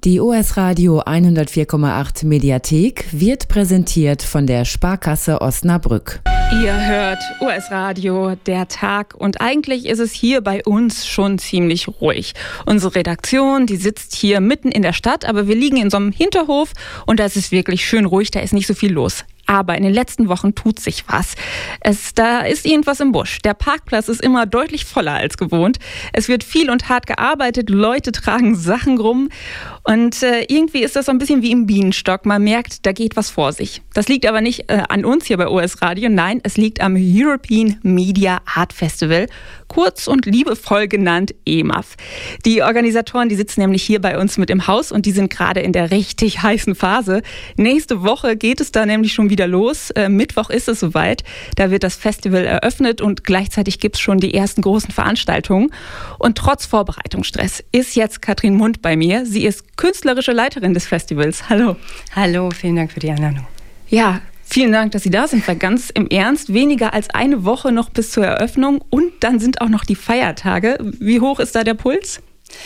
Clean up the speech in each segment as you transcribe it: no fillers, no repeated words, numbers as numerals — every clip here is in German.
Die OS Radio 104,8 Mediathek wird präsentiert von der Sparkasse Osnabrück. Ihr hört OS Radio, der Tag, und eigentlich ist es hier bei uns schon ziemlich ruhig. Unsere Redaktion, die sitzt hier mitten in der Stadt, aber wir liegen in so einem Hinterhof und da ist es wirklich schön ruhig, da ist nicht so viel los. Aber in den letzten Wochen tut sich was. Da ist irgendwas im Busch. Der Parkplatz ist immer deutlich voller als gewohnt. Es wird viel und hart gearbeitet, Leute tragen Sachen rum. Und irgendwie ist das so ein bisschen wie im Bienenstock. Man merkt, da geht was vor sich. Das liegt aber nicht an uns hier bei OS Radio. Nein, es liegt am European Media Art Festival, kurz und liebevoll genannt EMAF. Die Organisatoren, die sitzen nämlich hier bei uns mit im Haus und die sind gerade in der richtig heißen Phase. Nächste Woche geht es da nämlich schon wieder los. Mittwoch ist es soweit. Da wird das Festival eröffnet und gleichzeitig gibt es schon die ersten großen Veranstaltungen. Und trotz Vorbereitungsstress ist jetzt Katrin Mund bei mir. Sie ist künstlerische Leiterin des Festivals. Hallo. Hallo, vielen Dank für die Einladung. Ja, vielen Dank, dass Sie da sind. Weil ganz im Ernst, weniger als eine Woche noch bis zur Eröffnung und dann sind auch noch die Feiertage. Wie hoch ist da der Puls?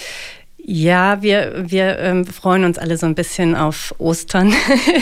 Ja, wir freuen uns alle so ein bisschen auf Ostern.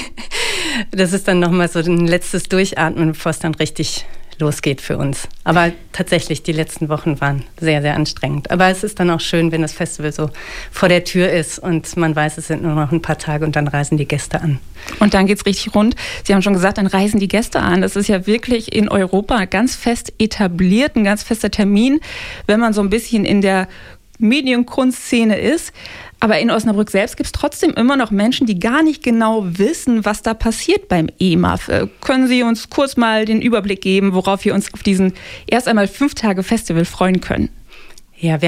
Das ist dann nochmal so ein letztes Durchatmen, bevor es dann richtig losgeht für uns. Aber tatsächlich, die letzten Wochen waren sehr, sehr anstrengend. Aber es ist dann auch schön, wenn das Festival so vor der Tür ist und man weiß, es sind nur noch ein paar Tage und dann reisen die Gäste an. Und dann geht's richtig rund. Sie haben schon gesagt, dann reisen die Gäste an. Das ist ja wirklich in Europa ganz fest etabliert, ein ganz fester Termin, wenn man so ein bisschen in der Medienkunstszene ist. Aber in Osnabrück selbst gibt es trotzdem immer noch Menschen, die gar nicht genau wissen, was da passiert beim EMAF. Können Sie uns kurz mal den Überblick geben, worauf wir uns auf diesen erst einmal 5 Tage Festival freuen können? Ja,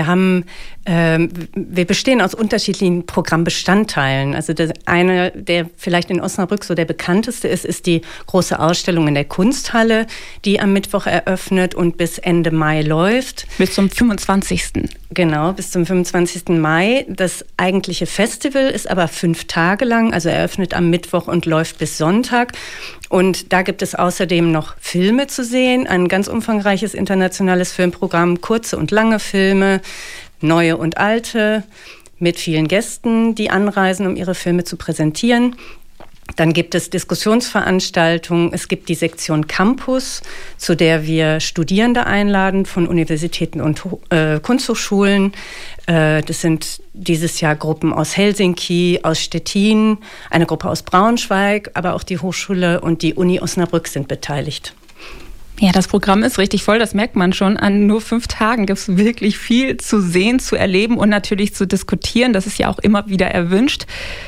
wir bestehen aus unterschiedlichen Programmbestandteilen. Also der eine, der vielleicht in Osnabrück so der bekannteste ist die große Ausstellung in der Kunsthalle, die am Mittwoch eröffnet und bis Ende Mai läuft. Bis zum 25. Genau, bis zum 25. Mai. Das eigentliche Festival ist aber 5 Tage lang, also eröffnet am Mittwoch und läuft bis Sonntag. Und da gibt es außerdem noch Filme zu sehen, ein ganz umfangreiches internationales Filmprogramm, kurze und lange Filme, neue und alte, mit vielen Gästen, die anreisen, um ihre Filme zu präsentieren. Dann gibt es Diskussionsveranstaltungen. Es gibt die Sektion Campus, zu der wir Studierende einladen von Universitäten und Kunsthochschulen. Das sind dieses Jahr Gruppen aus Helsinki, aus Stettin, eine Gruppe aus Braunschweig, aber auch die Hochschule und die Uni Osnabrück sind beteiligt. Ja, das Programm ist richtig voll, das merkt man schon. An nur 5 Tagen gibt es wirklich viel zu sehen, zu erleben und natürlich zu diskutieren. Das ist ja auch immer wieder erwünscht.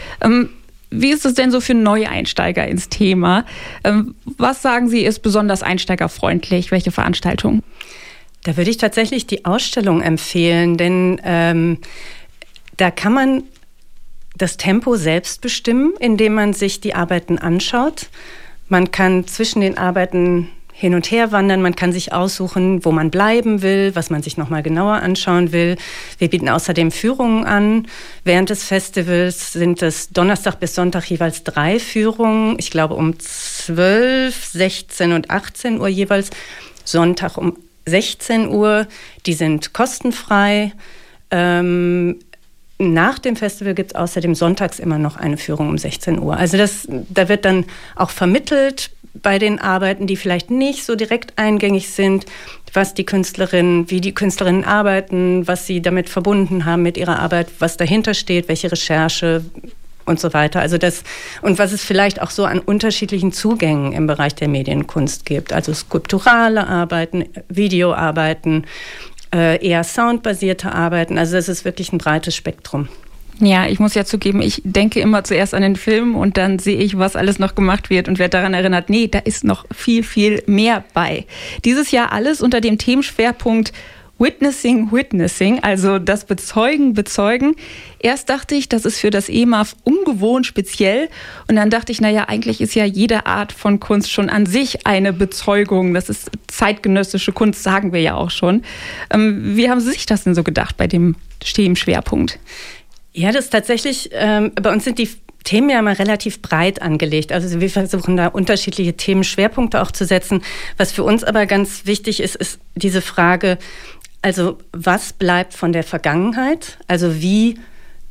Wie ist es denn so für Neueinsteiger ins Thema? Was sagen Sie, ist besonders einsteigerfreundlich? Welche Veranstaltungen? Da würde ich tatsächlich die Ausstellung empfehlen, denn da kann man das Tempo selbst bestimmen, indem man sich die Arbeiten anschaut. Man kann zwischen den Arbeiten hin und her wandern, man kann sich aussuchen, wo man bleiben will, was man sich nochmal genauer anschauen will. Wir bieten außerdem Führungen an. Während des Festivals sind es Donnerstag bis Sonntag jeweils 3 Führungen. Ich glaube um 12, 16 und 18 Uhr jeweils. Sonntag um 16 Uhr. Die sind kostenfrei. Nach dem Festival gibt es außerdem sonntags immer noch eine Führung um 16 Uhr. Also da wird dann auch vermittelt bei den Arbeiten, die vielleicht nicht so direkt eingängig sind, wie die Künstlerinnen arbeiten, was sie damit verbunden haben mit ihrer Arbeit, was dahinter steht, welche Recherche und so weiter. Also und was es vielleicht auch so an unterschiedlichen Zugängen im Bereich der Medienkunst gibt. Also skulpturale Arbeiten, Videoarbeiten, eher soundbasierte Arbeiten. Also das ist wirklich ein breites Spektrum. Ja, ich muss ja zugeben, ich denke immer zuerst an den Film und dann sehe ich, was alles noch gemacht wird und werde daran erinnert, nee, da ist noch viel, viel mehr bei. Dieses Jahr alles unter dem Themenschwerpunkt Witnessing, also das Bezeugen. Erst dachte ich, das ist für das EMAF ungewohnt speziell und dann dachte ich, naja, eigentlich ist ja jede Art von Kunst schon an sich eine Bezeugung. Das ist zeitgenössische Kunst, sagen wir ja auch schon. Wie haben Sie sich das denn so gedacht bei dem Themenschwerpunkt? Ja, das ist tatsächlich, bei uns sind die Themen ja immer relativ breit angelegt. Also wir versuchen da unterschiedliche Themenschwerpunkte auch zu setzen. Was für uns aber ganz wichtig ist, ist diese Frage, also was bleibt von der Vergangenheit? Also wie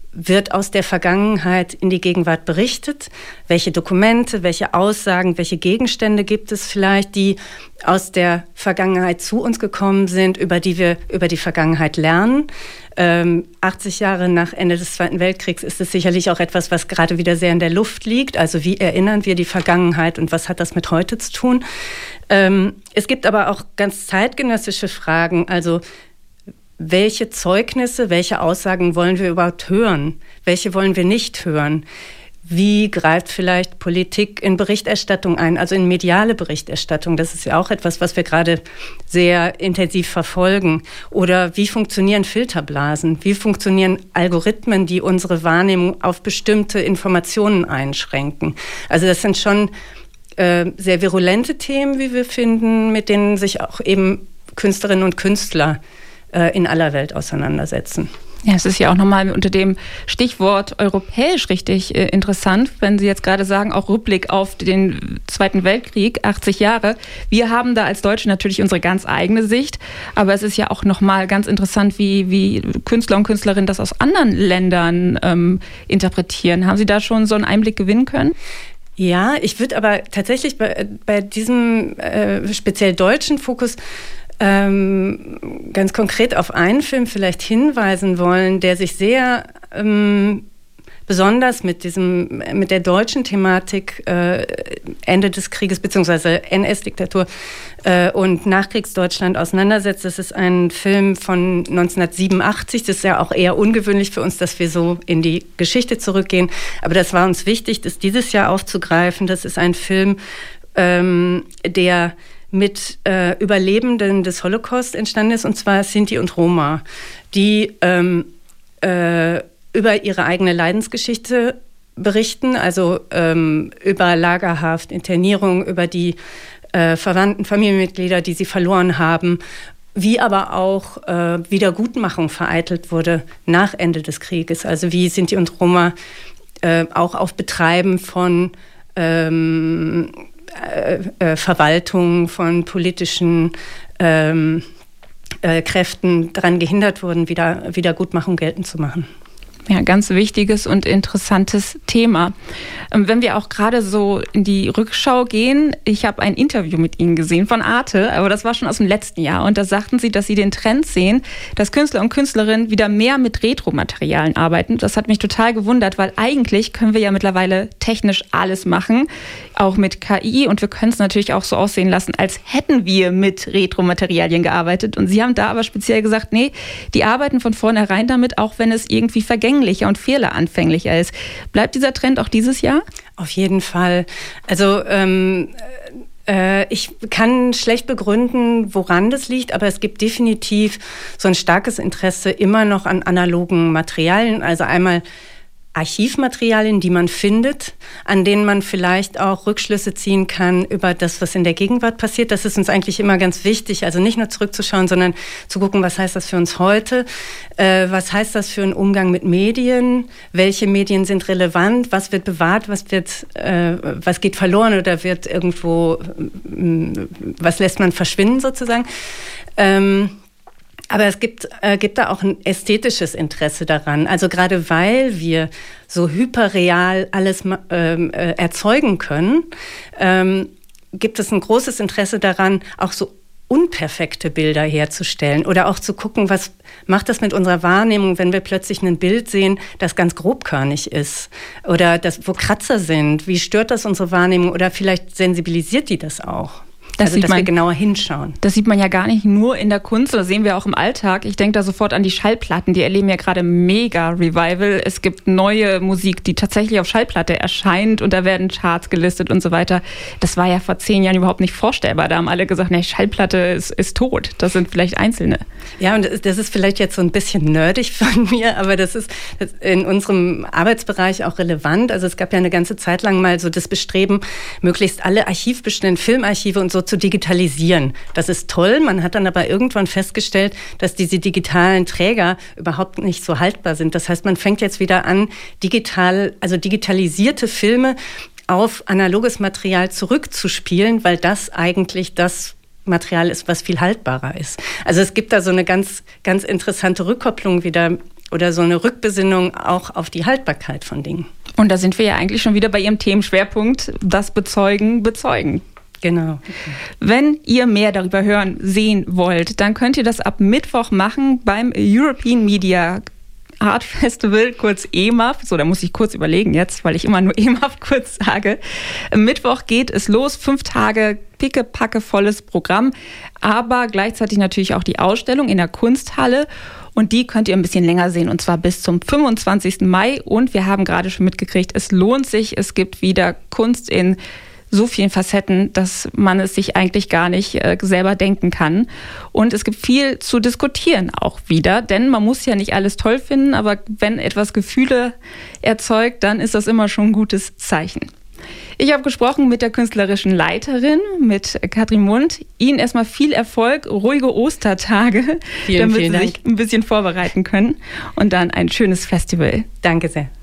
wird aus der Vergangenheit in die Gegenwart berichtet? Welche Dokumente, welche Aussagen, welche Gegenstände gibt es vielleicht, die aus der Vergangenheit zu uns gekommen sind, über die wir über die Vergangenheit lernen? 80 Jahre nach Ende des Zweiten Weltkriegs ist es sicherlich auch etwas, was gerade wieder sehr in der Luft liegt. Also wie erinnern wir die Vergangenheit und was hat das mit heute zu tun? Es gibt aber auch ganz zeitgenössische Fragen, also welche Zeugnisse, welche Aussagen wollen wir überhaupt hören? Welche wollen wir nicht hören? Wie greift vielleicht Politik in Berichterstattung ein, also in mediale Berichterstattung? Das ist ja auch etwas, was wir gerade sehr intensiv verfolgen. Oder wie funktionieren Filterblasen? Wie funktionieren Algorithmen, die unsere Wahrnehmung auf bestimmte Informationen einschränken? Also das sind schon sehr virulente Themen, wie wir finden, mit denen sich auch eben Künstlerinnen und Künstler in aller Welt auseinandersetzen. Ja, es ist ja auch nochmal unter dem Stichwort europäisch richtig interessant, wenn Sie jetzt gerade sagen, auch Rückblick auf den Zweiten Weltkrieg, 80 Jahre. Wir haben da als Deutsche natürlich unsere ganz eigene Sicht, aber es ist ja auch nochmal ganz interessant, wie Künstler und Künstlerinnen das aus anderen Ländern interpretieren. Haben Sie da schon so einen Einblick gewinnen können? Ja, ich würde aber tatsächlich bei diesem speziell deutschen Fokus ganz konkret auf einen Film vielleicht hinweisen wollen, der sich sehr besonders mit der deutschen Thematik Ende des Krieges bzw. NS-Diktatur und Nachkriegsdeutschland auseinandersetzt. Das ist ein Film von 1987. Das ist ja auch eher ungewöhnlich für uns, dass wir so in die Geschichte zurückgehen. Aber das war uns wichtig, das dieses Jahr aufzugreifen. Das ist ein Film, der mit Überlebenden des Holocaust entstanden ist, und zwar Sinti und Roma, die über ihre eigene Leidensgeschichte berichten, also über Lagerhaft, Internierung, über die Verwandten, Familienmitglieder, die sie verloren haben, wie aber auch Wiedergutmachung vereitelt wurde nach Ende des Krieges. Also wie Sinti und Roma auch auf Betreiben von Verwaltung, von politischen Kräften daran gehindert wurden, Wiedergutmachung geltend zu machen. Ja, ganz wichtiges und interessantes Thema. Wenn wir auch gerade so in die Rückschau gehen, ich habe ein Interview mit Ihnen gesehen von Arte, aber das war schon aus dem letzten Jahr. Und da sagten Sie, dass Sie den Trend sehen, dass Künstler und Künstlerinnen wieder mehr mit Retro-Materialien arbeiten. Das hat mich total gewundert, weil eigentlich können wir ja mittlerweile technisch alles machen, auch mit KI. Und wir können es natürlich auch so aussehen lassen, als hätten wir mit Retro-Materialien gearbeitet. Und Sie haben da aber speziell gesagt, nee, die arbeiten von vornherein damit, auch wenn es irgendwie vergänglicher und fehleranfänglicher ist. Bleibt dieser Trend auch dieses Jahr? Auf jeden Fall. Also ich kann schlecht begründen, woran das liegt, aber es gibt definitiv so ein starkes Interesse immer noch an analogen Materialien. Also einmal Archivmaterialien, die man findet, an denen man vielleicht auch Rückschlüsse ziehen kann über das, was in der Gegenwart passiert. Das ist uns eigentlich immer ganz wichtig, also nicht nur zurückzuschauen, sondern zu gucken, was heißt das für uns heute, was heißt das für einen Umgang mit Medien, welche Medien sind relevant, was wird bewahrt, was geht verloren oder wird irgendwo, was lässt man verschwinden sozusagen. Aber es gibt da auch ein ästhetisches Interesse daran. Also gerade weil wir so hyperreal alles erzeugen können, gibt es ein großes Interesse daran, auch so unperfekte Bilder herzustellen oder auch zu gucken, was macht das mit unserer Wahrnehmung, wenn wir plötzlich ein Bild sehen, das ganz grobkörnig ist oder wo Kratzer sind. Wie stört das unsere Wahrnehmung oder vielleicht sensibilisiert die das auch? Dass wir genauer hinschauen. Das sieht man ja gar nicht nur in der Kunst, das sehen wir auch im Alltag. Ich denke da sofort an die Schallplatten, die erleben ja gerade mega Revival. Es gibt neue Musik, die tatsächlich auf Schallplatte erscheint und da werden Charts gelistet und so weiter. Das war ja vor 10 Jahren überhaupt nicht vorstellbar. Da haben alle gesagt, nee, Schallplatte ist tot. Das sind vielleicht Einzelne. Ja, und das ist vielleicht jetzt so ein bisschen nerdig von mir, aber das ist in unserem Arbeitsbereich auch relevant. Also es gab ja eine ganze Zeit lang mal so das Bestreben, möglichst alle Archivbestände, Filmarchive und so zu digitalisieren. Das ist toll. Man hat dann aber irgendwann festgestellt, dass diese digitalen Träger überhaupt nicht so haltbar sind. Das heißt, man fängt jetzt wieder an, digitalisierte Filme auf analoges Material zurückzuspielen, weil das eigentlich das Material ist, was viel haltbarer ist. Also es gibt da so eine ganz, ganz interessante Rückkopplung wieder oder so eine Rückbesinnung auch auf die Haltbarkeit von Dingen. Und da sind wir ja eigentlich schon wieder bei Ihrem Themenschwerpunkt, das Bezeugen. Genau. Wenn ihr mehr darüber hören, sehen wollt, dann könnt ihr das ab Mittwoch machen beim European Media Art Festival, kurz EMAF. So, da muss ich kurz überlegen jetzt, weil ich immer nur EMAF kurz sage. Mittwoch geht es los, 5 Tage pickepacke volles Programm, aber gleichzeitig natürlich auch die Ausstellung in der Kunsthalle. Und die könnt ihr ein bisschen länger sehen, und zwar bis zum 25. Mai. Und wir haben gerade schon mitgekriegt, es lohnt sich. Es gibt wieder Kunst in so vielen Facetten, dass man es sich eigentlich gar nicht selber denken kann. Und es gibt viel zu diskutieren auch wieder, denn man muss ja nicht alles toll finden, aber wenn etwas Gefühle erzeugt, dann ist das immer schon ein gutes Zeichen. Ich habe gesprochen mit der künstlerischen Leiterin, mit Katrin Mund. Ihnen erstmal viel Erfolg, ruhige Ostertage, damit Sie sich ein bisschen vorbereiten können und dann ein schönes Festival. Danke sehr.